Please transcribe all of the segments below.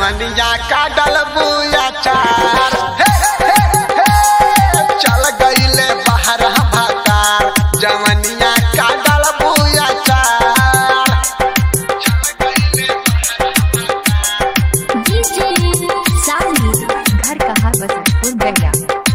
जवनिया का डलबुया चार चल गईले बाहर भातार जवनिया का डलबुया चार घर कहाँ बसंतपुर गया।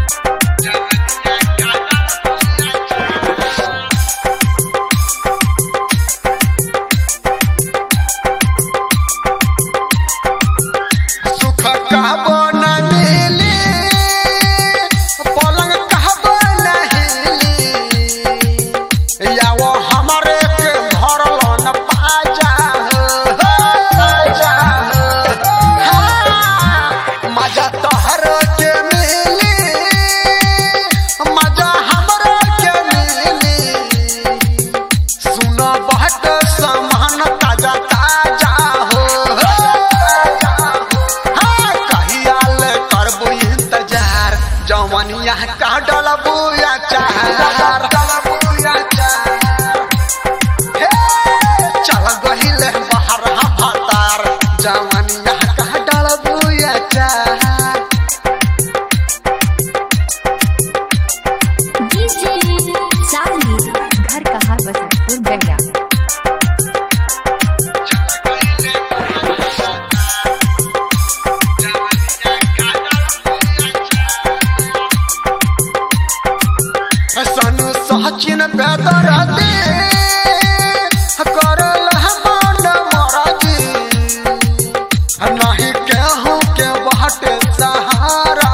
जवनिया का डलबुया चार चल गईले बाहर भातार जवनिया का डलबुया चार घर कहाँ बसंतपुर गया। सनु सचिन बेदर दे करल मन मरजी नहीं केहू के बाटे सहारा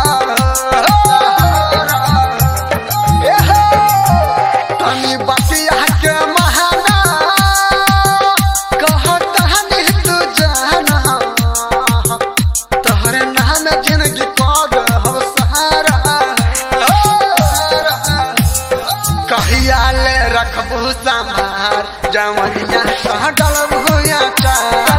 तनी बतिया के महाना कहतनी तू जाना तोहरे नाम जिंदगी कद हम सहारा कहिया ले रखबू समार जवनिया का डलबुया चार।